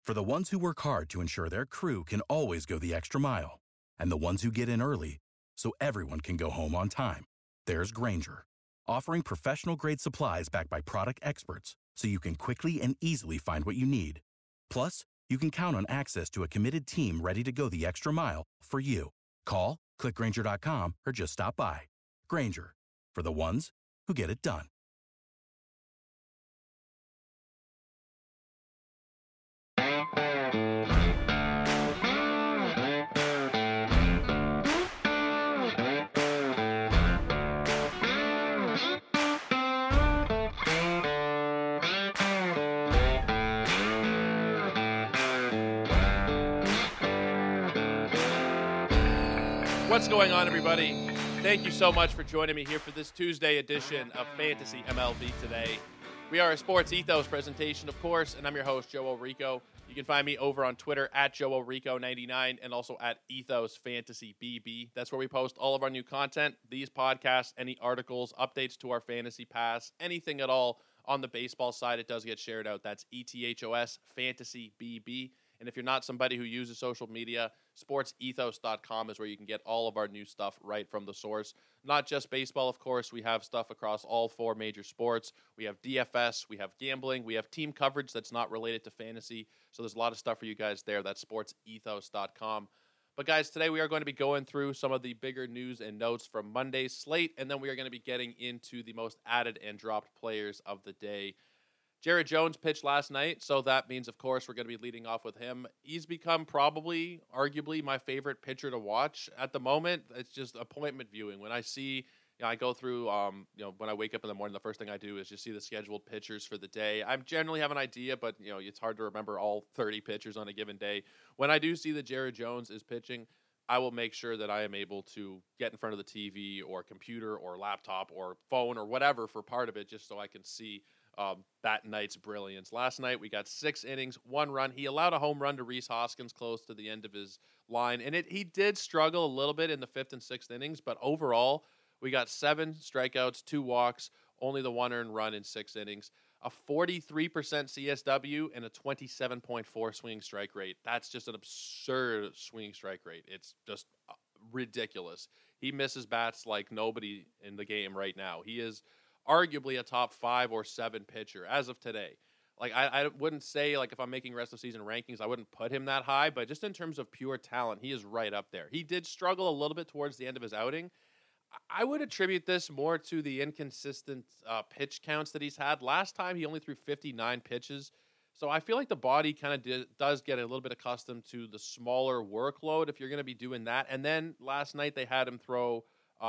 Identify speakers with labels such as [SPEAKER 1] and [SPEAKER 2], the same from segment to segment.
[SPEAKER 1] For the ones who work hard to ensure their crew can always go the extra mile, and the ones who get in early so everyone can go home on time, there's Grainger, offering professional-grade supplies backed by product experts so you can quickly and easily find what you need. Plus, you can count on access to a committed team ready to go the extra mile for you. Call, click Grainger.com, or just stop by. Grainger, for the ones who get it done.
[SPEAKER 2] What's going on, everybody? Thank you so much for joining me here for this Tuesday edition of Fantasy MLB Today. We are a Sports Ethos presentation, of course, and I'm your host, Joe Orico. You can find me over on Twitter at JoeOrico99 and also at EthosFantasyBB. That's where we post all of our new content, these podcasts, any articles, updates to our Fantasy Pass, anything at all on the baseball side. It does get shared out. That's ETHOS Fantasy BB. And if you're not somebody who uses social media, sportsethos.com is where you can get all of our new stuff right from the source. Not just baseball, of course. We have stuff across all four major sports. We have DFS, we have gambling, we have team coverage that's not related to fantasy. So there's a lot of stuff for you guys there. That's sportsethos.com. But guys, today we are going to be going through some of the bigger news and notes from Monday's slate, and then we are going to be getting into the most added and dropped players of the day. Jared Jones pitched last night, so that means, of course, we're going to be leading off with him. He's become probably, arguably, my favorite pitcher to watch at the moment. It's just appointment viewing. When I see, I go through, when I wake up in the morning, the first thing I do is just see the scheduled pitchers for the day. I generally have an idea, but, it's hard to remember all 30 pitchers on a given day. When I do see that Jared Jones is pitching, I will make sure that I am able to get in front of the TV or computer or laptop or phone or whatever for part of it, just so I can see that night's brilliance. Last night, we got 6 innings, 1 run. He allowed a home run to Rhys Hoskins close to the end of his line, and he did struggle a little bit in the 5th and 6th innings, but overall, we got 7 strikeouts, 2 walks, only the 1 earned run in 6 innings, a 43% CSW, and a 27.4 swinging strike rate. That's just an absurd swinging strike rate. It's just ridiculous. He misses bats like nobody in the game right now. He is arguably a top 5 or 7 pitcher as of today. Like, I wouldn't say, like, if I'm making rest of season rankings, I wouldn't put him that high, but just in terms of pure talent, he is right up there. He did struggle a little bit towards the end of his outing. I would attribute this more to the inconsistent pitch counts that he's had. Last time, he only threw 59 pitches, so I feel like the body kind of does get a little bit accustomed to the smaller workload if you're going to be doing that. And then last night, they had him throw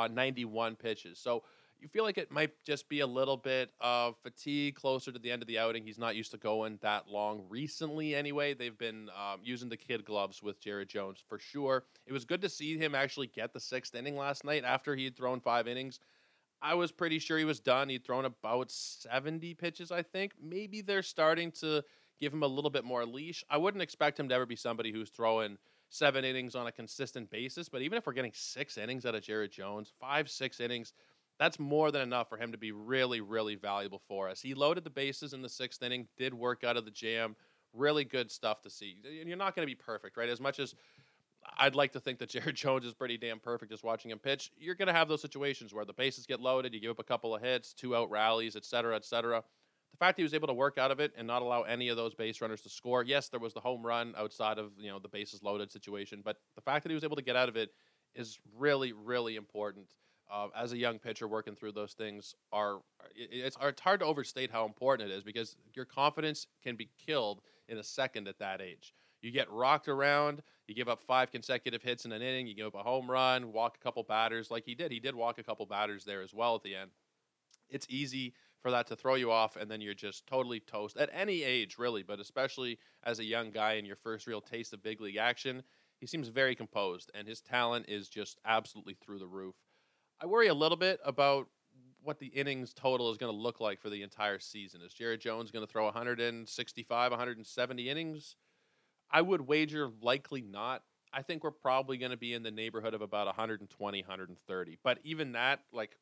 [SPEAKER 2] 91 pitches. So you feel like it might just be a little bit of fatigue closer to the end of the outing. He's not used to going that long recently anyway. They've been using the kid gloves with Jared Jones for sure. It was good to see him actually get the 6th inning last night after he had thrown 5 innings. I was pretty sure he was done. He'd thrown about 70 pitches, I think. Maybe they're starting to give him a little bit more leash. I wouldn't expect him to ever be somebody who's throwing 7 innings on a consistent basis, but even if we're getting 6 innings out of Jared Jones, 5-6 innings, that's more than enough for him to be really, really valuable for us. He loaded the bases in the 6th inning, did work out of the jam. Really good stuff to see. And you're not going to be perfect, right? As much as I'd like to think that Jared Jones is pretty damn perfect just watching him pitch, you're going to have those situations where the bases get loaded, you give up a couple of hits, 2-out rallies, et cetera, et cetera. The fact that he was able to work out of it and not allow any of those base runners to score, yes, there was the home run outside of the bases loaded situation, but the fact that he was able to get out of it is really, really important. As a young pitcher working through those things, it's hard to overstate how important it is because your confidence can be killed in a second at that age. You get rocked around, you give up 5 consecutive hits in an inning, you give up a home run, walk a couple batters like he did. He did walk a couple batters there as well at the end. It's easy for that to throw you off, and then you're just totally toast at any age, really, but especially as a young guy in your first real taste of big league action. He seems very composed, and his talent is just absolutely through the roof. I worry a little bit about what the innings total is going to look like for the entire season. Is Jared Jones going to throw 165, 170 innings? I would wager likely not. I think we're probably going to be in the neighborhood of about 120, 130. But even that, like,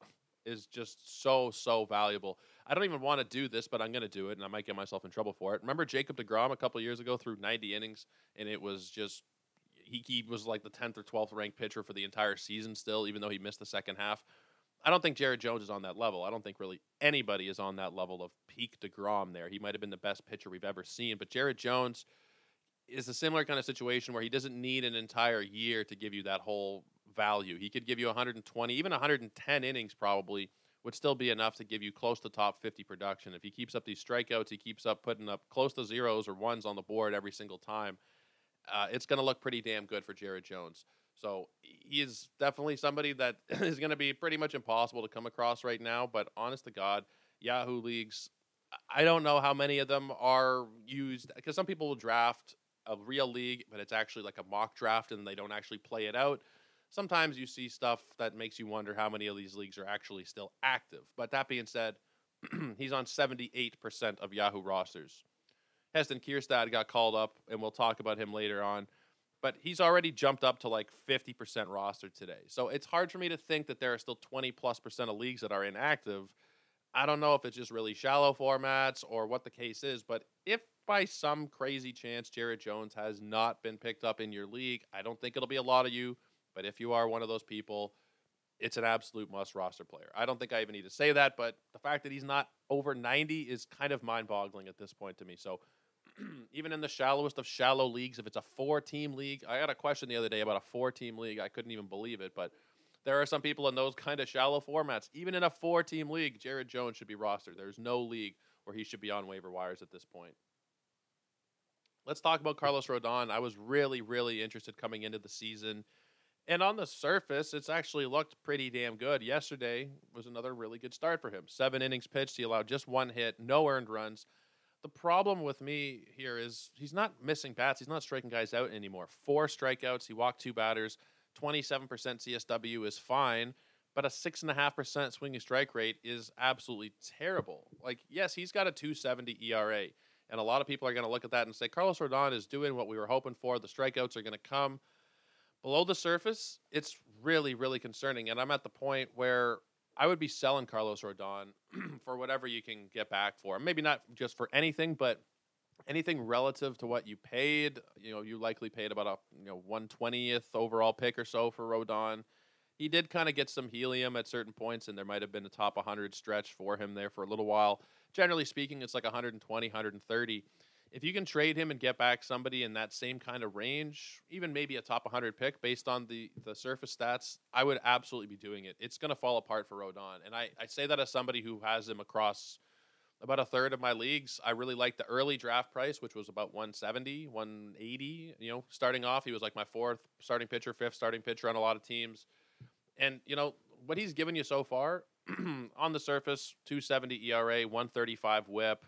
[SPEAKER 2] is just so valuable. I don't even want to do this, but I'm going to do it, and I might get myself in trouble for it. Remember Jacob deGrom a couple years ago threw 90 innings, and it was just he was like the 10th or 12th ranked pitcher for the entire season still, even though he missed the second half. I don't think Jared Jones is on that level. I don't think really anybody is on that level of peak deGrom there. He might have been the best pitcher we've ever seen, but Jared Jones is a similar kind of situation where he doesn't need an entire year to give you that whole value. He could give you 120, even 110 innings probably would still be enough to give you close to top 50 production. If he keeps up these strikeouts, he keeps up putting up close to zeros or ones on the board every single time, it's going to look pretty damn good for Jared Jones. So he is definitely somebody that is going to be pretty much impossible to come across right now. But honest to God, Yahoo leagues, I don't know how many of them are used, because some people will draft a real league, but it's actually like a mock draft and they don't actually play it out. Sometimes you see stuff that makes you wonder how many of these leagues are actually still active. But that being said, he's on 78% of Yahoo rosters. Heston Kierstad got called up, and we'll talk about him later on. But he's already jumped up to like 50% roster today. So it's hard for me to think that there are still 20+% of leagues that are inactive. I don't know if it's just really shallow formats or what the case is, but if by some crazy chance Jared Jones has not been picked up in your league, I don't think it'll be a lot of you, but if you are one of those people, it's an absolute must roster player. I don't think I even need to say that, but the fact that he's not over 90 is kind of mind-boggling at this point to me. So even in the shallowest of shallow leagues, if it's a 4-team league, I got a question the other day about a 4-team league. I couldn't even believe it, but there are some people in those kind of shallow formats. Even in a 4-team league, Jared Jones should be rostered. There's no league where he should be on waiver wires at this point. Let's talk about Carlos Rodon. I was really interested coming into the season. And on the surface, it's actually looked pretty damn good. Yesterday was another really good start for him. 7 innings pitched. He allowed just 1 hit, no earned runs. The problem with me here is he's not missing bats. He's not striking guys out anymore. 4 strikeouts. He walked 2 batters. 27% CSW is fine, but a 6.5% swinging strike rate is absolutely terrible. Like, yes, he's got a 2.70 ERA, and a lot of people are going to look at that and say, Carlos Rodon is doing what we were hoping for. The strikeouts are going to come. Below the surface, it's really concerning, and I'm at the point where I would be selling Carlos Rodon for whatever you can get back for him. Maybe not just for anything, but anything relative to what you paid. You likely paid about a 1/20th overall pick or so for Rodon. He did kind of get some helium at certain points, and there might have been a top 100 stretch for him there for a little while. Generally speaking, it's like 120, 130. If you can trade him and get back somebody in that same kind of range, even maybe a top 100 pick based on the surface stats, I would absolutely be doing it. It's going to fall apart for Rodon. And I say that as somebody who has him across about a third of my leagues. I really like the early draft price, which was about 170, 180. Starting off, he was like my 4th starting pitcher, 5th starting pitcher on a lot of teams. And, what he's given you so far, on the surface, 2.70 ERA, 1.35 WHIP.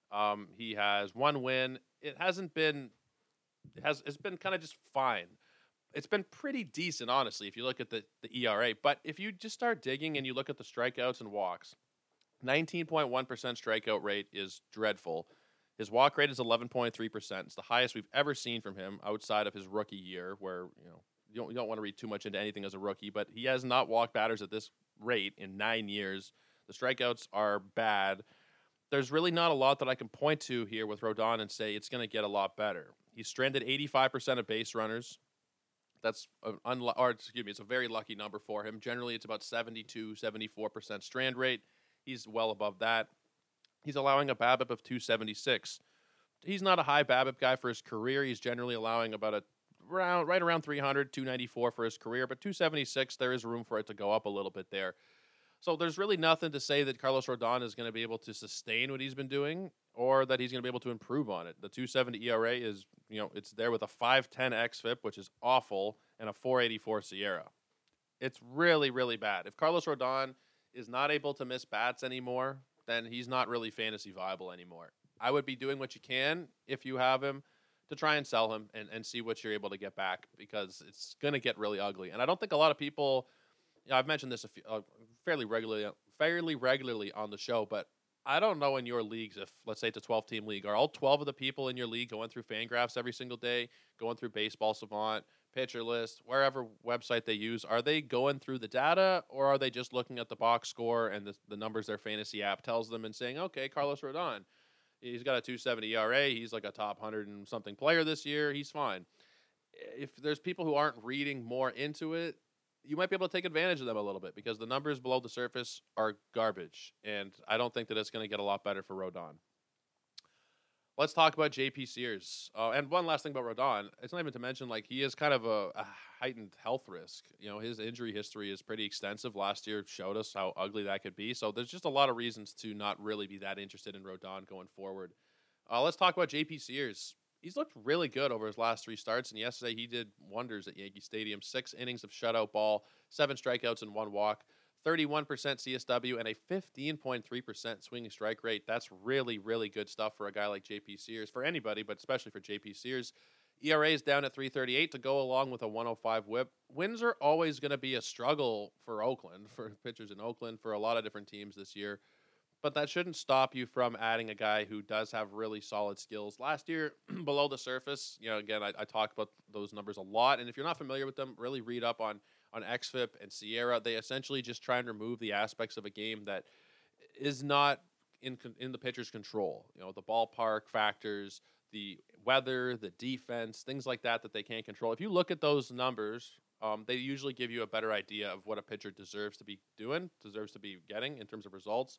[SPEAKER 2] He has 1 win. It's been kind of just fine. It's been pretty decent, honestly, if you look at the ERA. But if you just start digging and you look at the strikeouts and walks, 19.1% strikeout rate is dreadful. His walk rate is 11.3%. It's the highest we've ever seen from him outside of his rookie year, where you don't want to read too much into anything as a rookie, but he has not walked batters at this rate in 9 years. The strikeouts are bad. There's really not a lot that I can point to here with Rodon and say it's going to get a lot better. He's stranded 85% of base runners. That's it's a very lucky number for him. Generally, it's about 72, 74% strand rate. He's well above that. He's allowing a BABIP of 276. He's not a high BABIP guy for his career. He's generally allowing about right around 300, 294 for his career, but 276, there is room for it to go up a little bit there. So there's really nothing to say that Carlos Rodon is going to be able to sustain what he's been doing or that he's going to be able to improve on it. The 2.70 ERA is, it's there with a 5.10 xFIP, which is awful, and a 4.84 SIERA. It's really bad. If Carlos Rodon is not able to miss bats anymore, then he's not really fantasy viable anymore. I would be doing what you can if you have him to try and sell him and see what you're able to get back, because it's going to get really ugly. And I don't think a lot of people, I've mentioned this fairly regularly on the show, but I don't know in your leagues, if let's say it's a 12-team league, are all 12 of the people in your league going through Fangraphs every single day, going through Baseball Savant, Pitcher List, wherever website they use, are they going through the data, or are they just looking at the box score and the numbers their fantasy app tells them and saying, okay, Carlos Rodon, he's got a 2.70 ERA, he's like a top 100 and something player this year, he's fine. If there's people who aren't reading more into it, you might be able to take advantage of them a little bit, because the numbers below the surface are garbage, and I don't think that it's going to get a lot better for Rodon. Let's talk about JP Sears. And one last thing about Rodon. It's not even to mention, like, he is kind of a heightened health risk. You know, his injury history is pretty extensive. Last year showed us how ugly that could be. So there's just a lot of reasons to not really be that interested in Rodon going forward. Let's talk about JP Sears. He's looked really good over his last 3 starts, and yesterday he did wonders at Yankee Stadium. 6 innings of shutout ball, 7 strikeouts and 1 walk. 31% CSW, and a 15.3% swinging strike rate. That's really, really good stuff for a guy like JP Sears, for anybody, but especially for JP Sears. ERA is down at 3.38 to go along with a 105 whip. Wins are always going to be a struggle for Oakland, for pitchers in Oakland, for a lot of different teams this year. But that shouldn't stop you from adding a guy who does have really solid skills. Last year, below the surface, you know, again, I talked about those numbers a lot. And if you're not familiar with them, really read up on XFIP and Sierra. They essentially just try and remove the aspects of a game that is not in the pitcher's control. You know, the ballpark factors, the weather, the defense, things like that they can't control. If you look at those numbers, they usually give you a better idea of what a pitcher deserves to be doing, deserves to be getting in terms of results.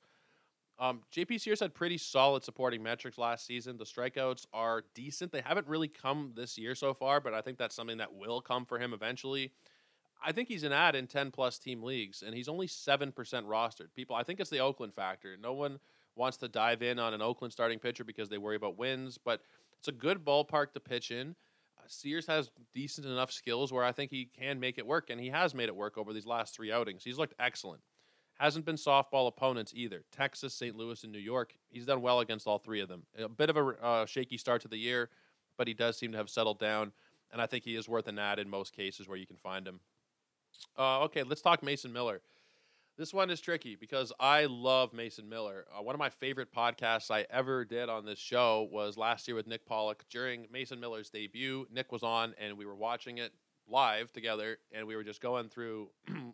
[SPEAKER 2] JP Sears had pretty solid supporting metrics last season. The strikeouts are decent. They haven't really come this year so far, but I think that's something that will come for him eventually. I think he's an ad in 10-plus team leagues, and he's only 7% rostered. I think it's the Oakland factor. No one wants to dive in on an Oakland starting pitcher because they worry about wins, but it's a good ballpark to pitch in. Sears has decent enough skills where I think he can make it work, and he has made it work over these last 3 outings. He's looked excellent. Hasn't been softball opponents either. Texas, St. Louis, and New York. He's done well against all 3 of them. A bit of a shaky start to the year, but he does seem to have settled down, and I think he is worth an ad in most cases where you can find him. Okay, let's talk Mason Miller. This one is tricky because I love Mason Miller. One of my favorite podcasts I ever did on this show was last year with Nick Pollock. During Mason Miller's debut, Nick was on, and we were watching it live together, and we were just going through,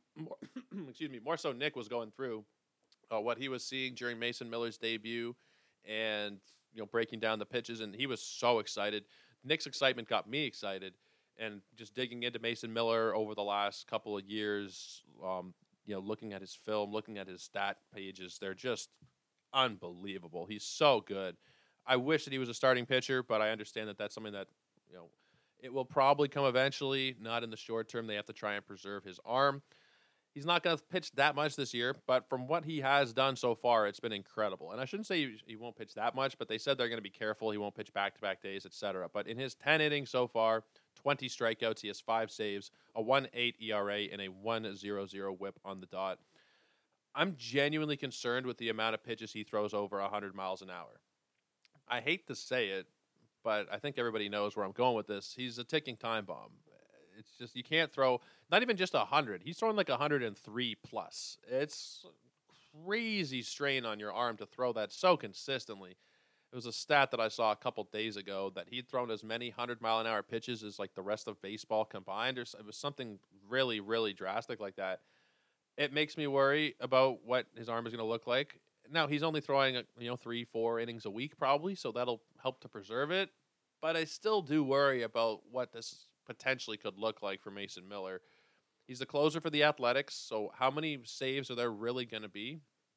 [SPEAKER 2] more so Nick was going through what he was seeing during Mason Miller's debut and, you know, breaking down the pitches, and he was so excited. Nick's excitement got me excited. And just digging into Mason Miller over the last couple of years, you know, looking at his film, looking at his stat pages, they're just unbelievable. He's so good. I wish that he was a starting pitcher, but I understand that that's something that, you know, it will probably come eventually, not in the short term. They have to try and preserve his arm. He's not going to pitch that much this year, but from what he has done so far, it's been incredible. And I shouldn't say he won't pitch that much, but they said they're going to be careful. He won't pitch back-to-back days, etc. But in his 10 innings so far, 20 strikeouts, he has 5 saves, a 1.8 ERA, and a 1.00 whip on the dot. I'm genuinely concerned with the amount of pitches he throws over 100 miles an hour. I hate to say it, but I think everybody knows where I'm going with this. He's a ticking time bomb. It's just, you can't throw, not even just 100. He's throwing like 103 plus. It's crazy strain on your arm to throw that so consistently. It was a stat that I saw a couple days ago that he'd thrown as many 100-mile-an-hour pitches as like the rest of baseball combined. Or it was something really, really drastic like that. It makes me worry about what his arm is going to look like. Now, he's only throwing 3-4 innings a week probably, so that'll help to preserve it. But I still do worry about what this potentially could look like for Mason Miller. He's the closer for the Athletics, so how many saves are there really going to be?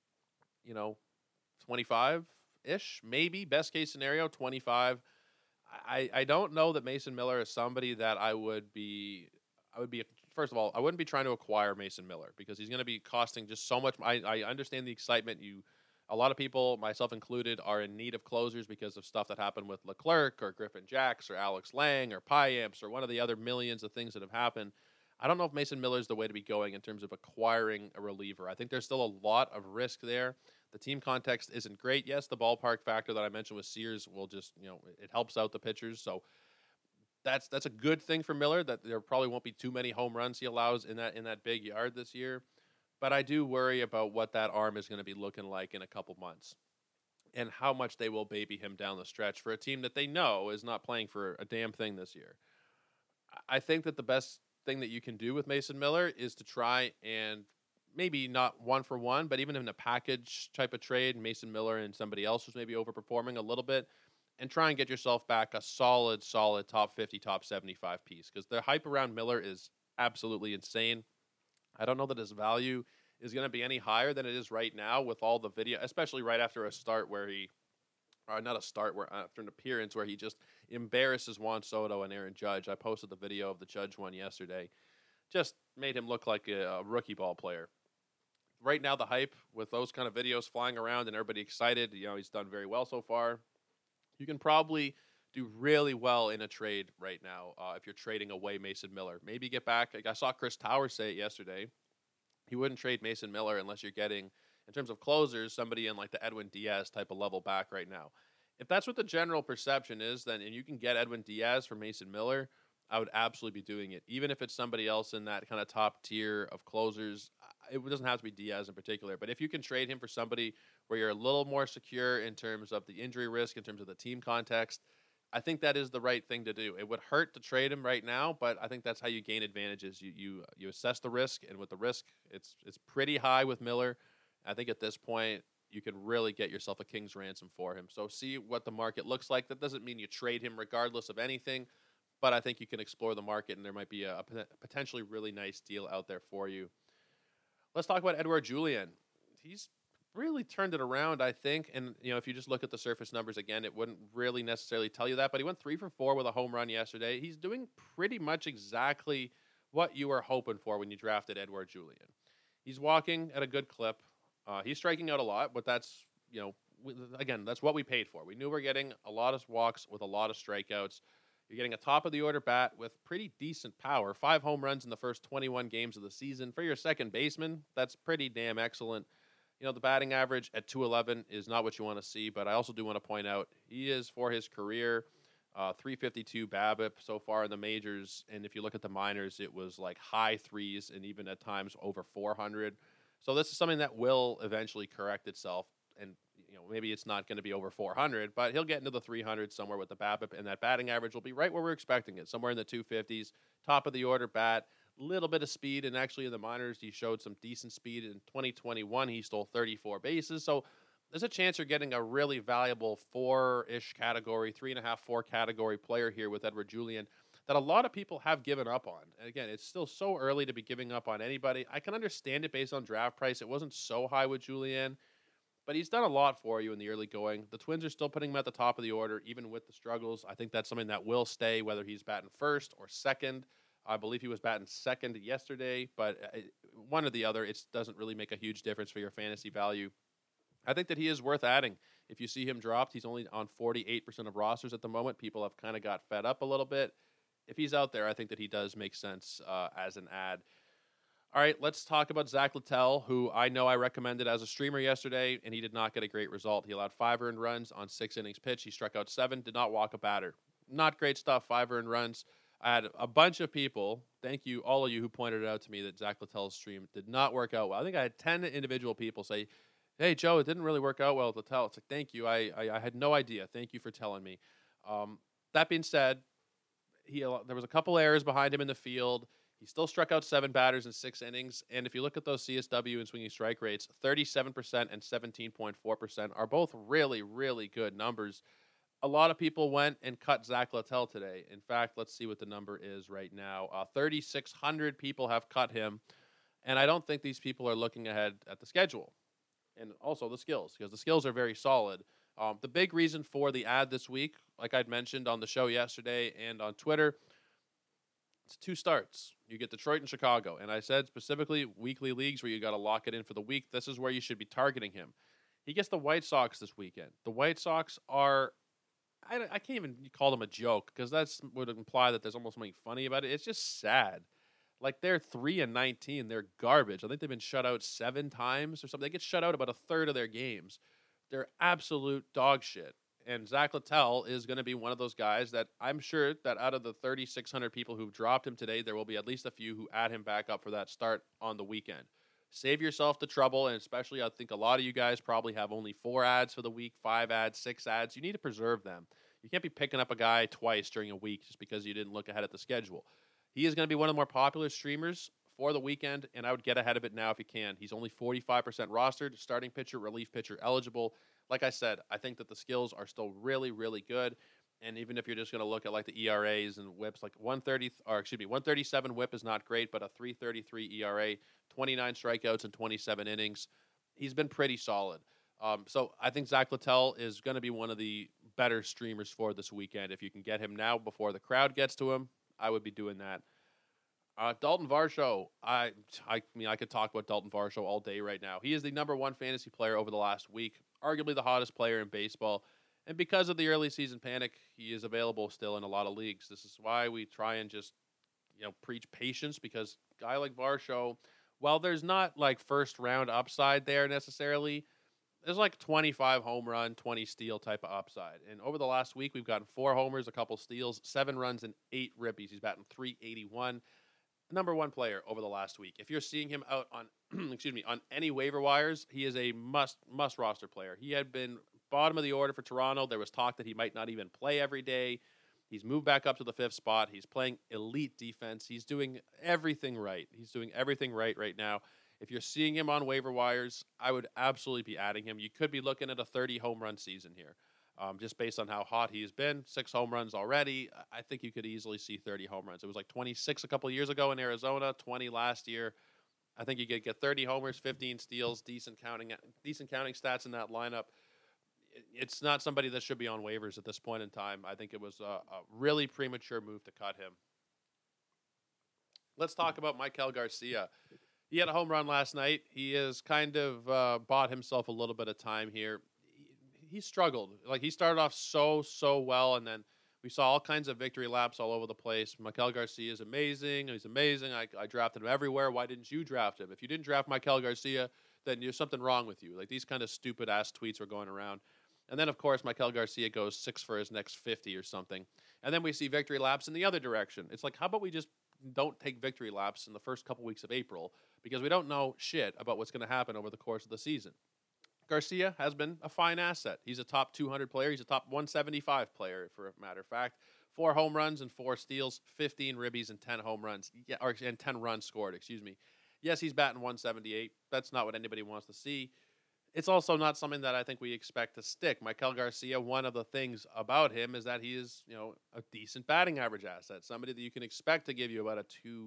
[SPEAKER 2] 25-ish, maybe. Best case scenario, 25. I don't know that Mason Miller is somebody that I would be, first of all, I wouldn't be trying to acquire Mason Miller because he's going to be costing just so much. I understand the excitement. A lot of people, myself included, are in need of closers because of stuff that happened with Leclerc or Griffin Jacks or Alex Lang or Piamps or one of the other millions of things that have happened. I don't know if Mason Miller is the way to be going in terms of acquiring a reliever. I think there's still a lot of risk there. The team context isn't great. Yes, the ballpark factor that I mentioned with Sears will just, it helps out the pitchers. So that's a good thing for Miller, that there probably won't be too many home runs he allows in that big yard this year. But I do worry about what that arm is going to be looking like in a couple months and how much they will baby him down the stretch for a team that they know is not playing for a damn thing this year. I think that the best thing that you can do with Mason Miller is to try and maybe not one for one, but even in a package type of trade, Mason Miller and somebody else who's maybe overperforming a little bit, and try and get yourself back a solid top 50, top 75 piece, because the hype around Miller is absolutely insane. I don't know that his value is going to be any higher than it is right now with all the video, especially right after a start where he, or not a start, where after an appearance where he just embarrasses Juan Soto and Aaron Judge. I posted the video of the Judge one yesterday. Just made him look like a rookie ball player. Right now, the hype with those kind of videos flying around and everybody excited, he's done very well so far. You can probably do really well in a trade right now if you're trading away Mason Miller. Maybe get back. I saw Chris Towers say it yesterday. He wouldn't trade Mason Miller unless you're getting, in terms of closers, somebody in like the Edwin Diaz type of level back right now. If that's what the general perception is, then and you can get Edwin Diaz for Mason Miller, I would absolutely be doing it. Even if it's somebody else in that kind of top tier of closers, it doesn't have to be Diaz in particular. But if you can trade him for somebody where you're a little more secure in terms of the injury risk, in terms of the team context, I think that is the right thing to do. It would hurt to trade him right now, but I think that's how you gain advantages. You assess the risk, and with the risk, it's pretty high with Miller. I think at this point, you can really get yourself a king's ransom for him. So see what the market looks like. That doesn't mean you trade him regardless of anything, but I think you can explore the market, and there might be a potentially really nice deal out there for you. Let's talk about Edouard Julien. He's really turned it around, I think. And, if you just look at the surface numbers again, it wouldn't really necessarily tell you that. But he went 3 for 4 with a home run yesterday. He's doing pretty much exactly what you were hoping for when you drafted Edouard Julien. He's walking at a good clip. He's striking out a lot, but that's, again, that's what we paid for. We knew we're getting a lot of walks with a lot of strikeouts. You're getting a top-of-the-order bat with pretty decent power. 5 home runs in the first 21 games of the season. For your second baseman, that's pretty damn excellent. The batting average at 211 is not what you want to see, but I also do want to point out he is, for his career, 352 BABIP so far in the majors. And if you look at the minors, it was like high threes and even at times over 400. So this is something that will eventually correct itself. And maybe it's not going to be over 400, but he'll get into the 300s somewhere with the BABIP, and that batting average will be right where we're expecting it, somewhere in the 250s, top of the order bat, little bit of speed, and actually in the minors he showed some decent speed. In 2021 he stole 34 bases, so there's a chance you're getting a really valuable 4-ish category, 3.5, 4 category player here with Edouard Julien that a lot of people have given up on. And again, it's still so early to be giving up on anybody. I can understand it based on draft price. It wasn't so high with Julien, but he's done a lot for you in the early going. The Twins are still putting him at the top of the order, even with the struggles. I think that's something that will stay, whether he's batting first or second. I believe he was batting second yesterday, but one or the other, it doesn't really make a huge difference for your fantasy value. I think that he is worth adding. If you see him dropped, he's only on 48% of rosters at the moment. People have kind of got fed up a little bit. If he's out there, I think that he does make sense as an ad. All right, let's talk about Zach Littell, who I know I recommended as a streamer yesterday, and he did not get a great result. He allowed 5 earned runs on 6 innings pitched. He struck out 7, did not walk a batter. Not great stuff, 5 earned runs. I had a bunch of people, thank you, all of you who pointed it out to me that Zach Littell's stream did not work out well. I think I had 10 individual people say, hey, Joe, it didn't really work out well with Littell. It's like, thank you. I had no idea. Thank you for telling me. That being said, there was a couple errors behind him in the field. He still struck out 7 batters in 6 innings. And if you look at those CSW and swinging strike rates, 37% and 17.4% are both really, really good numbers. A lot of people went and cut Zach Littell today. In fact, let's see what the number is right now. 3,600 people have cut him. And I don't think these people are looking ahead at the schedule and also the skills, because the skills are very solid. The big reason for the ad this week, like I'd mentioned on the show yesterday and on Twitter, it's 2 starts. You get Detroit and Chicago. And I said specifically weekly leagues where you got to lock it in for the week. This is where you should be targeting him. He gets the White Sox this weekend. The White Sox are, I can't even call them a joke, because that would imply that there's almost something funny about it. It's just sad. Like, they're 3-19. They're garbage. I think they've been shut out 7 times or something. They get shut out about a third of their games. They're absolute dog shit. And Zach Littell is going to be one of those guys that I'm sure that out of the 3,600 people who've dropped him today, there will be at least a few who add him back up for that start on the weekend. Save yourself the trouble, and especially I think a lot of you guys probably have only 4 ads for the week, 5 ads, 6 ads. You need to preserve them. You can't be picking up a guy twice during a week just because you didn't look ahead at the schedule. He is going to be one of the more popular streamers for the weekend, and I would get ahead of it now if you can. He's only 45% rostered, starting pitcher, relief pitcher eligible. Like I said, I think that the skills are still really, really good. And even if you're just going to look at like the ERAs and whips, like 137 whip is not great, but a 3.33 ERA, 29 strikeouts and 27 innings. He's been pretty solid. So I think Zach Littell is going to be one of the better streamers for this weekend. If you can get him now before the crowd gets to him, I would be doing that. Dalton Varsho, I mean, I could talk about Dalton Varsho all day right now. He is the number one fantasy player over the last week, arguably the hottest player in baseball. And because of the early season panic, he is available still in a lot of leagues. This is why we try and just, preach patience, because a guy like Varsho, while there's not like first round upside there necessarily, there's like 25 home run, 20 steal type of upside. And over the last week, we've gotten 4 homers, a couple steals, 7 runs, and 8 ribbies. He's batting .381. Number one player over the last week. If you're seeing him out on, on any waiver wires, he is a must roster player. He had been bottom of the order for Toronto. There was talk that he might not even play every day. He's moved back up to the 5th spot. He's playing elite defense. He's doing everything right. He's doing everything right now. If you're seeing him on waiver wires, I would absolutely be adding him. You could be looking at a 30 home run season here. Just based on how hot he's been, 6 home runs already. I think you could easily see 30 home runs. It was like 26 a couple years ago in Arizona, 20 last year. I think you could get 30 homers, 15 steals, decent counting stats in that lineup. It's not somebody that should be on waivers at this point in time. I think it was a really premature move to cut him. Let's talk about Maikel Garcia. He had a home run last night. He has kind of bought himself a little bit of time here. He struggled. Like, he started off so well, and then we saw all kinds of victory laps all over the place. Maikel Garcia is amazing. He's amazing. I drafted him everywhere. Why didn't you draft him? If you didn't draft Maikel Garcia, then there's something wrong with you. Like, these kind of stupid-ass tweets were going around. And then, of course, Maikel Garcia goes 6 for his next 50 or something. And then we see victory laps in the other direction. It's like, how about we just don't take victory laps in the first couple weeks of April, because we don't know shit about what's going to happen over the course of the season. Garcia has been a fine asset. He's a top 200 player. He's a top 175 player, for a matter of fact. 4 home runs and 4 steals, 15 ribbies and 10 home runs, and 10 runs scored, Yes, he's batting 178. That's not what anybody wants to see. It's also not something that I think we expect to stick. Maikel Garcia, one of the things about him is that he is, a decent batting average asset. Somebody that you can expect to give you about a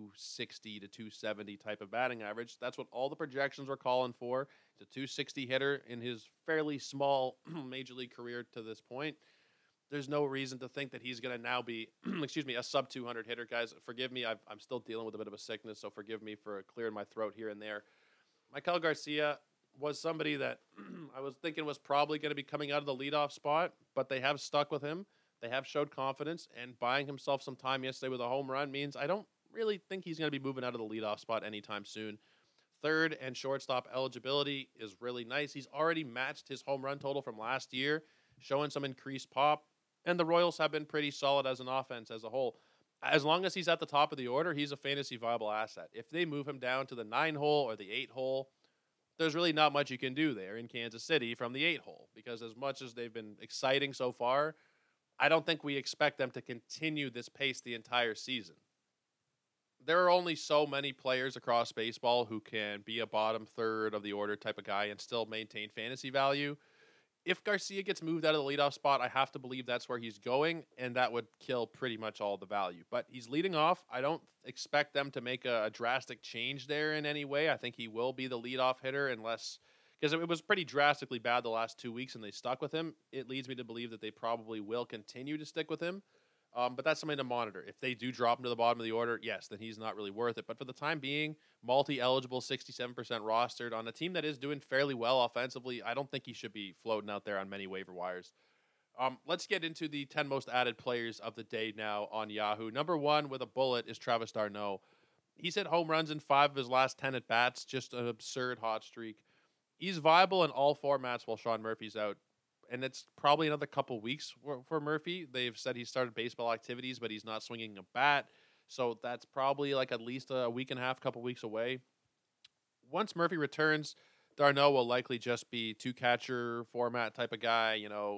[SPEAKER 2] 260 to 270 type of batting average. That's what all the projections were calling for. He's a 260 hitter in his fairly small major league career to this point. There's no reason to think that he's going to now be, a sub 200 hitter. Guys, forgive me. I'm still dealing with a bit of a sickness, so forgive me for clearing my throat here and there. Maikel Garcia was somebody that I was thinking was probably going to be coming out of the leadoff spot, but they have stuck with him. They have showed confidence, and buying himself some time yesterday with a home run means I don't really think he's going to be moving out of the leadoff spot anytime soon. Third and shortstop eligibility is really nice. He's already matched his home run total from last year, showing some increased pop, and the Royals have been pretty solid as an offense as a whole. As long as he's at the top of the order, he's a fantasy viable asset. If they move him down to the 9-hole or the 8-hole, there's really not much you can do there in Kansas City from the 8-hole, because as much as they've been exciting so far, I don't think we expect them to continue this pace the entire season. There are only so many players across baseball who can be a bottom third of the order type of guy and still maintain fantasy value. If Garcia gets moved out of the leadoff spot, I have to believe that's where he's going, and that would kill pretty much all the value. But he's leading off. I don't expect them to make a drastic change there in any way. I think he will be the leadoff hitter unless, because it was pretty drastically bad the last 2 weeks and they stuck with him. It leads me to believe that they probably will continue to stick with him. But that's something to monitor. If they do drop him to the bottom of the order, yes, then he's not really worth it. But for the time being, multi-eligible, 67% rostered on a team that is doing fairly well offensively, I don't think he should be floating out there on many waiver wires. Let's get into the 10 most added players of the day now on Yahoo. Number 1 with a bullet is Travis d'Arnaud. He's hit home runs in 5 of his last 10 at-bats, just an absurd hot streak. He's viable in all formats while Sean Murphy's out. And it's probably another couple weeks for Murphy. They've said he started baseball activities, but he's not swinging a bat. So that's probably like at least a week and a half, couple weeks away. Once Murphy returns, d'Arnaud will likely just be 2-catcher format type of guy,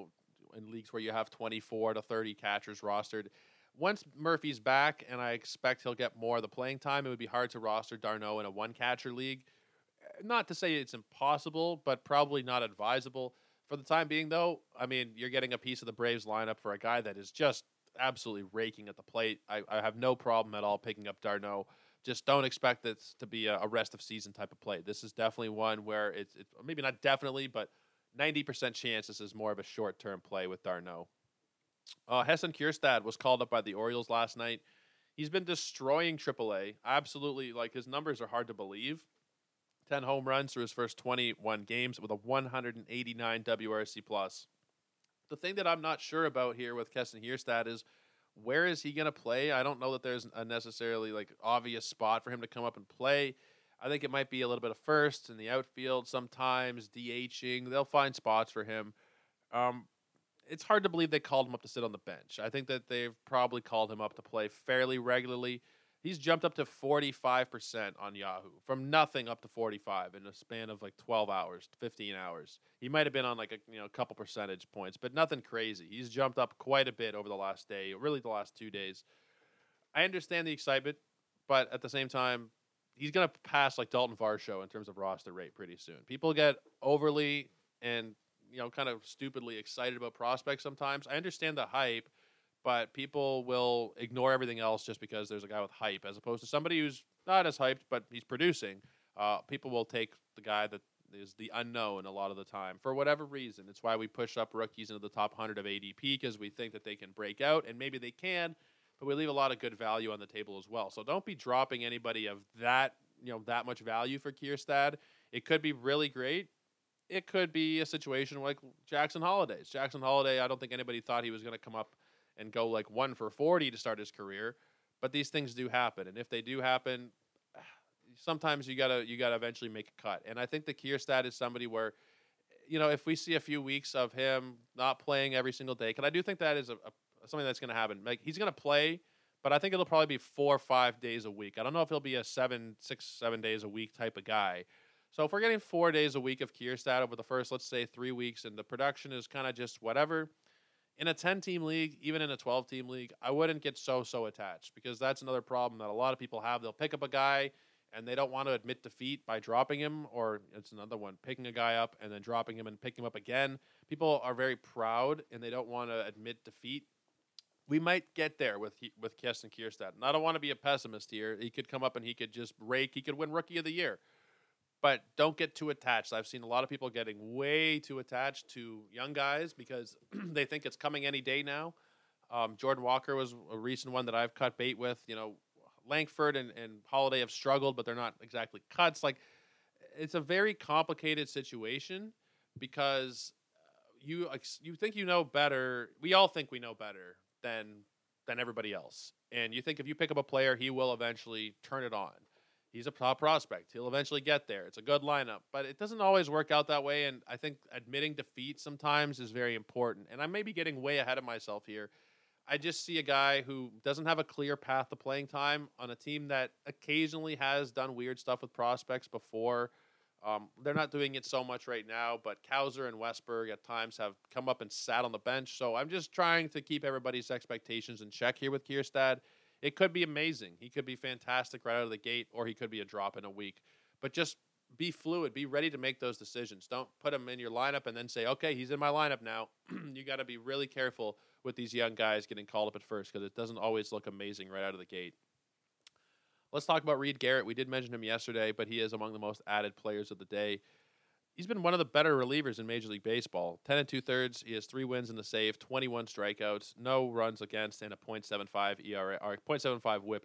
[SPEAKER 2] in leagues where you have 24 to 30 catchers rostered. Once Murphy's back, and I expect he'll get more of the playing time, it would be hard to roster d'Arnaud in a one-catcher league. Not to say it's impossible, but probably not advisable. For the time being, though, I mean, you're getting a piece of the Braves lineup for a guy that is just absolutely raking at the plate. I have no problem at all picking up d'Arnaud. Just don't expect this to be a rest of season type of play. This is definitely one where it's maybe not definitely, but 90% chance this is more of a short-term play with d'Arnaud. Heston Kjerstad was called up by the Orioles last night. He's been destroying AAA. Absolutely, like, his numbers are hard to believe. 10 home runs through his first 21 games with a 189 WRC+. The thing that I'm not sure about here with Heston Kjerstad is, where is he going to play? I don't know that there's a necessarily like obvious spot for him to come up and play. I think it might be a little bit of first in the outfield, sometimes DHing. They'll find spots for him. It's hard to believe they called him up to sit on the bench. I think that they've probably called him up to play fairly regularly. He's jumped up to 45% on Yahoo, from nothing up to 45 in a span of like 12 hours, 15 hours. He might have been on like a couple percentage points, but nothing crazy. He's jumped up quite a bit over the last day, really the last 2 days. I understand the excitement, but at the same time, he's going to pass like Dalton Varsho in terms of roster rate pretty soon. People get overly and kind of stupidly excited about prospects sometimes. I understand the hype, but people will ignore everything else just because there's a guy with hype, as opposed to somebody who's not as hyped, but he's producing. People will take the guy that is the unknown a lot of the time for whatever reason. It's why we push up rookies into the top 100 of ADP, because we think that they can break out, and maybe they can, but we leave a lot of good value on the table as well. So don't be dropping anybody of that, that much value for Kjerstad. It could be really great. It could be a situation like Jackson Holliday. Jackson Holliday, I don't think anybody thought he was going to come up and go like 1 for 40 to start his career, but these things do happen, and if they do happen, sometimes you gotta eventually make a cut. And I think the Kjerstad is somebody where, if we see a few weeks of him not playing every single day, because I do think that is something that's going to happen. Like, he's going to play, but I think it'll probably be 4 or 5 days a week. I don't know if he'll be a 7 days a week type of guy. So if we're getting 4 days a week of Kjerstad over the first, let's say, 3 weeks, and the production is kind of just whatever. In a 10-team league, even in a 12-team league, I wouldn't get so attached, because that's another problem that a lot of people have. They'll pick up a guy, and they don't want to admit defeat by dropping him, or it's another one, picking a guy up and then dropping him and picking him up again. People are very proud, and they don't want to admit defeat. We might get there with Heston Kjerstad. And I don't want to be a pessimist here. He could come up and he could just rake. He could win Rookie of the Year. But don't get too attached. I've seen a lot of people getting way too attached to young guys because they think it's coming any day now. Jordan Walker was a recent one that I've cut bait with. Langford and Holiday have struggled, but they're not exactly cuts. Like, it's a very complicated situation because you think you know better. We all think we know better than everybody else. And you think if you pick up a player, he will eventually turn it on. He's a top prospect. He'll eventually get there. It's a good lineup, but it doesn't always work out that way. And I think admitting defeat sometimes is very important. And I may be getting way ahead of myself here. I just see a guy who doesn't have a clear path to playing time on a team that occasionally has done weird stuff with prospects before. They're not doing it so much right now, but Cowser and Westberg at times have come up and sat on the bench. So I'm just trying to keep everybody's expectations in check here with Kjerstad. It could be amazing. He could be fantastic right out of the gate, or he could be a drop in a week. But just be fluid. Be ready to make those decisions. Don't put him in your lineup and then say, okay, he's in my lineup now. You got to be really careful with these young guys getting called up at first, because it doesn't always look amazing right out of the gate. Let's talk about Reed Garrett. We did mention him yesterday, but he is among the most added players of the day. He's been one of the better relievers in Major League Baseball. 10 2/3. He has 3 wins in the save, 21 strikeouts, no runs against, and a .75 ERA or .75 WHIP.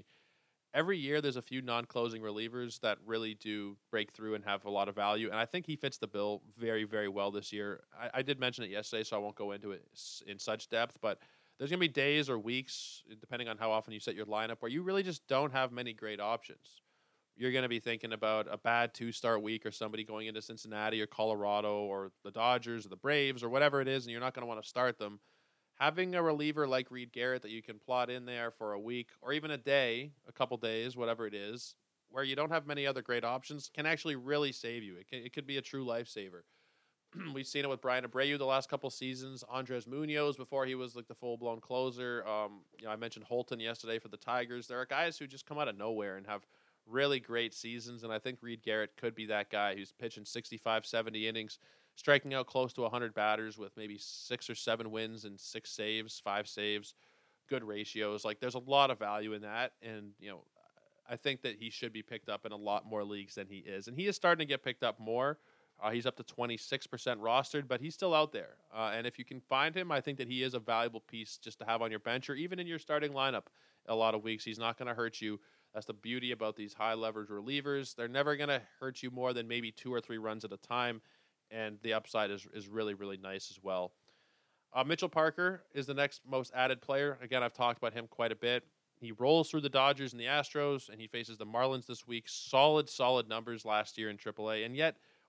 [SPEAKER 2] Every year, there's a few non-closing relievers that really do break through and have a lot of value, and I think he fits the bill very, very well this year. I did mention it yesterday, so I won't go into it in such depth, but there's going to be days or weeks, depending on how often you set your lineup, where you really just don't have many great options. You're going to be thinking about a bad 2-start week, or somebody going into Cincinnati or Colorado or the Dodgers or the Braves or whatever it is, and you're not going to want to start them. Having a reliever like Reed Garrett that you can plot in there for a week or even a day, a couple days, whatever it is, where you don't have many other great options, can actually really save you. It could be a true lifesaver. We've seen it with Brian Abreu the last couple seasons. Andres Munoz before he was like the full-blown closer. I mentioned Holton yesterday for the Tigers. There are guys who just come out of nowhere and have really great seasons, and I think Reed Garrett could be that guy who's pitching 65, 70 innings, striking out close to 100 batters with maybe 6 or 7 wins and 6 saves, 5 saves, good ratios. Like, there's a lot of value in that, and, I think that he should be picked up in a lot more leagues than he is, and he is starting to get picked up more. He's up to 26% rostered, but he's still out there. And if you can find him, I think that he is a valuable piece just to have on your bench or even in your starting lineup a lot of weeks. He's not going to hurt you. That's the beauty about these high leverage relievers. They're never going to hurt you more than maybe 2 or 3 runs at a time, and the upside is really, really nice as well. Mitchell Parker is the next most added player. Again, I've talked about him quite a bit. He rolls through the Dodgers and the Astros, and he faces the Marlins this week. Solid numbers last year in AAA, in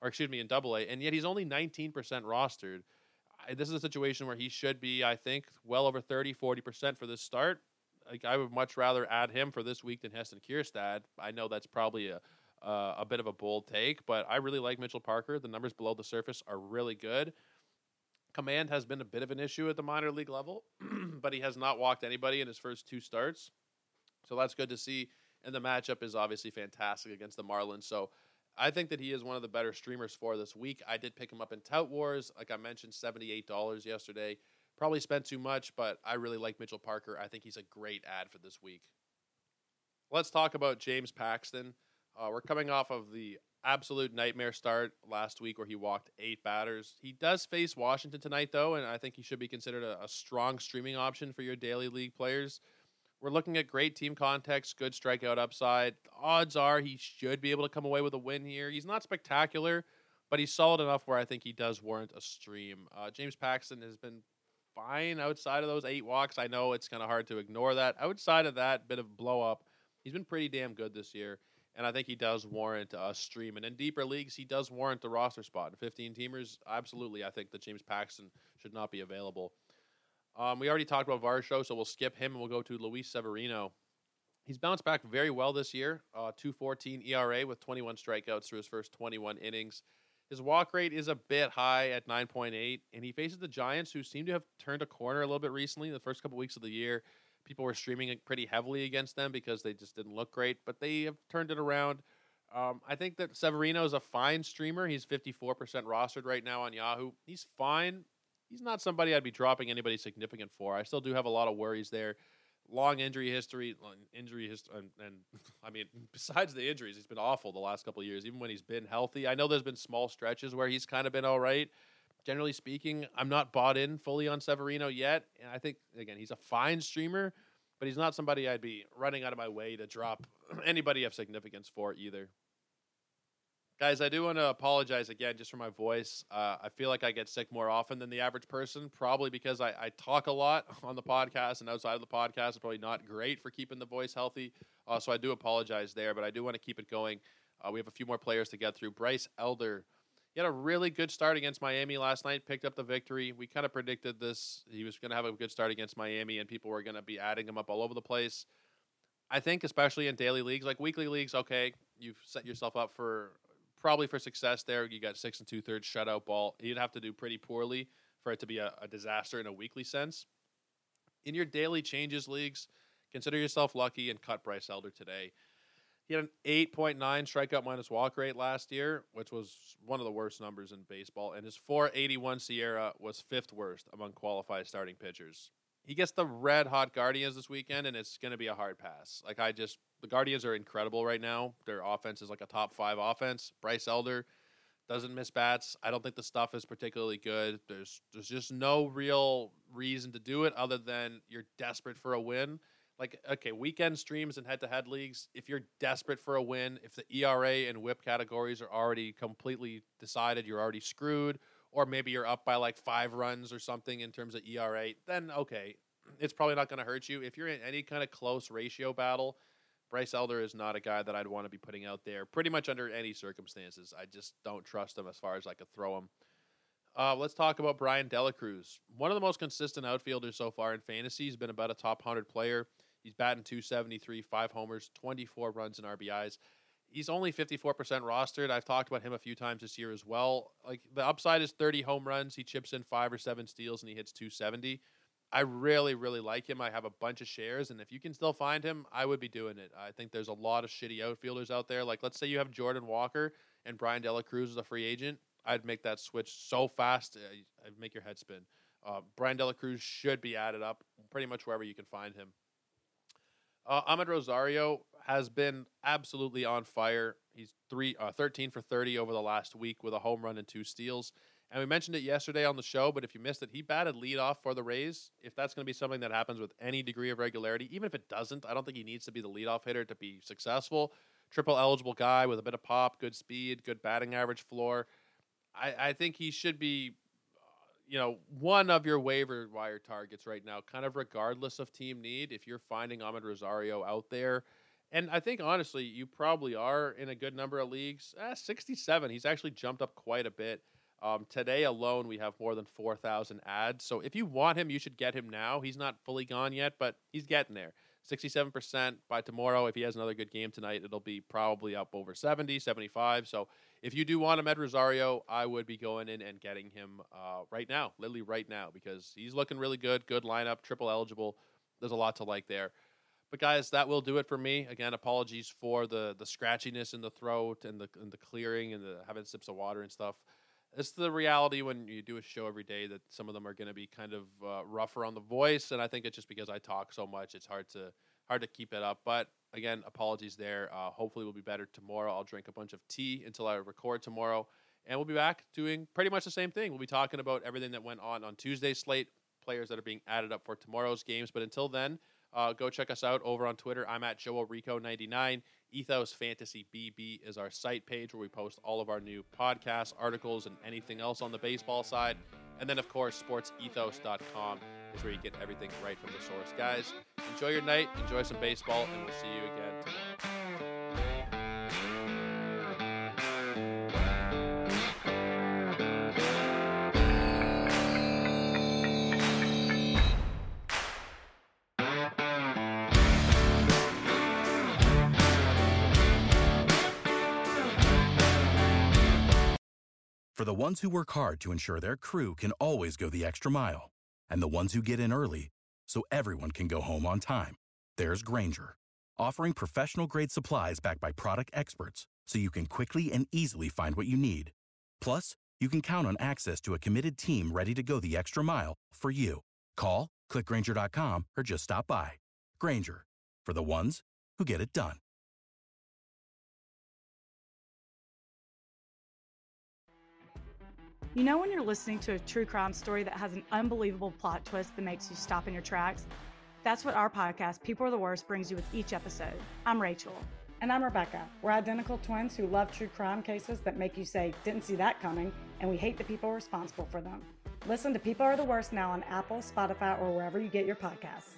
[SPEAKER 2] AA, and yet he's only 19% rostered. This is a situation where he should be, I think, well over 30-40% for this start. Like, I would much rather add him for this week than Heston Kjerstad. I know that's probably a bit of a bold take, but I really like Mitchell Parker. The numbers below the surface are really good. Command has been a bit of an issue at the minor league level, but he has not walked anybody in his first 2 starts. So that's good to see. And the matchup is obviously fantastic against the Marlins. So I think that he is one of the better streamers for this week. I did pick him up in Tout Wars. Like I mentioned, $78 yesterday. Probably spent too much, but I really like Mitchell Parker. I think he's a great add for this week. Let's talk about James Paxton. We're coming off of the absolute nightmare start last week where he walked 8 batters. He does face Washington tonight, though, and I think he should be considered a strong streaming option for your daily league players. We're looking at great team context, good strikeout upside. Odds are he should be able to come away with a win here. He's not spectacular, but he's solid enough where I think he does warrant a stream. James Paxton has been fine outside of those 8 walks. I know it's kind of hard to ignore that. Outside of that bit of blow up, he's been pretty damn good this year, and I think he does warrant a stream. And in deeper leagues, he does warrant the roster spot. In 15-teamers, absolutely, I think that James Paxton should not be available. We already talked about Varsho, so we'll skip him and we'll go to Luis Severino. He's bounced back very well this year, 2.14 ERA with 21 strikeouts through his first 21 innings. His walk rate is a bit high at 9.8, and he faces the Giants, who seem to have turned a corner a little bit recently. The first couple weeks of the year, people were streaming it pretty heavily against them because they just didn't look great, but they have turned it around. I think that Severino is a fine streamer. He's 54% rostered right now on Yahoo. He's fine. He's not somebody I'd be dropping anybody significant for. I still do have a lot of worries there. Long injury history, and I mean, besides the injuries, he's been awful the last couple of years, even when he's been healthy. I know there's been small stretches where he's kind of been all right. Generally speaking, I'm not bought in fully on Severino yet, and I think, again, he's a fine streamer, but he's not somebody I'd be running out of my way to drop anybody of significance for either. Guys, I do want to apologize again just for my voice. I feel like I get sick more often than the average person, probably because I talk a lot on the podcast, and outside of the podcast, it's probably not great for keeping the voice healthy. So I do apologize there, but I do want to keep it going. We have a few more players to get through. Bryce Elder, he had a really good start against Miami last night, picked up the victory. We kind of predicted this. He was going to have a good start against Miami, and people were going to be adding him up all over the place. I think especially in daily leagues, like weekly leagues, okay, you've set yourself up for success there. You got 6 2/3 shutout ball. You'd have to do pretty poorly for it to be a disaster in a weekly sense. In your daily changes leagues, consider yourself lucky and cut Bryce Elder today. He had an 8.9 strikeout minus walk rate last year, which was one of the worst numbers in baseball, and his 481 Sierra was 5th worst among qualified starting pitchers. He gets the red-hot Guardians this weekend, and it's going to be a hard pass. The Guardians are incredible right now. Their offense is like a top 5 offense. Bryce Elder doesn't miss bats. I don't think the stuff is particularly good. There's just no real reason to do it other than you're desperate for a win. Like, okay, weekend streams and head-to-head leagues, if you're desperate for a win, if the ERA and WHIP categories are already completely decided, you're already screwed, or maybe you're up by like 5 runs or something in terms of ERA, then okay, it's probably not going to hurt you. If you're in any kind of close ratio battle, Bryce Elder is not a guy that I'd want to be putting out there pretty much under any circumstances. I just don't trust him as far as I could throw him. Let's talk about Brian Delacruz. One of the most consistent outfielders so far in fantasy. He's been about a top 100 player. He's batting .273, 5 homers, 24 runs and RBIs. He's only 54% rostered. I've talked about him a few times this year as well. Like, the upside is 30 home runs. He chips in 5 or 7 steals, and he hits 270. I really, really like him. I have a bunch of shares, and if you can still find him, I would be doing it. I think there's a lot of shitty outfielders out there. Like, let's say you have Jordan Walker and Brian De La Cruz as a free agent. I'd make that switch so fast, I'd make your head spin. Brian De La Cruz should be added up pretty much wherever you can find him. Amed Rosario has been absolutely on fire. He's 13 for 30 over the last week with a home run and 2 steals. And we mentioned it yesterday on the show, but if you missed it, he batted leadoff for the Rays. If that's going to be something that happens with any degree of regularity, even if it doesn't, I don't think he needs to be the leadoff hitter to be successful. Triple eligible guy with a bit of pop, good speed, good batting average floor. I think he should be, one of your waiver wire targets right now, kind of regardless of team need. If you're finding Amed Rosario out there, and I think, honestly, you probably are in a good number of leagues. 67. He's actually jumped up quite a bit. Today alone, we have more than 4,000 ads. So if you want him, you should get him now. He's not fully gone yet, but he's getting there. 67% by tomorrow. If he has another good game tonight, it'll be probably up over 70, 75. So if you do want Amed Rosario, I would be going in and getting him right now, literally right now, because he's looking really good. Good lineup, triple eligible. There's a lot to like there. But guys, that will do it for me. Again, apologies for the scratchiness in the throat and the clearing and the having sips of water and stuff. It's the reality when you do a show every day that some of them are going to be kind of rougher on the voice, and I think it's just because I talk so much, it's hard to keep it up. But again, apologies there. Hopefully, we'll be better tomorrow. I'll drink a bunch of tea until I record tomorrow, and we'll be back doing pretty much the same thing. We'll be talking about everything that went on Tuesday's slate, players that are being added up for tomorrow's games. But until then, go check us out over on Twitter. I'm at JoeRico99. Ethos Fantasy BB is our site page where we post all of our new podcasts, articles, and anything else on the baseball side. And then, of course, sportsethos.com is where you get everything right from the source. Guys, enjoy your night, enjoy some baseball, and we'll see you again tomorrow.
[SPEAKER 1] For the ones who work hard to ensure their crew can always go the extra mile, and the ones who get in early so everyone can go home on time, there's Grainger, offering professional-grade supplies backed by product experts so you can quickly and easily find what you need. Plus, you can count on access to a committed team ready to go the extra mile for you. Call, click Grainger.com, or just stop by. Grainger, for the ones who get it done.
[SPEAKER 3] You know when you're listening to a true crime story that has an unbelievable plot twist that makes you stop in your tracks? That's what our podcast, People Are the Worst, brings you with each episode. I'm Rachel.
[SPEAKER 4] And I'm Rebecca. We're identical twins who love true crime cases that make you say, didn't see that coming, and we hate the people responsible for them. Listen to People Are the Worst now on Apple, Spotify, or wherever you get your podcasts.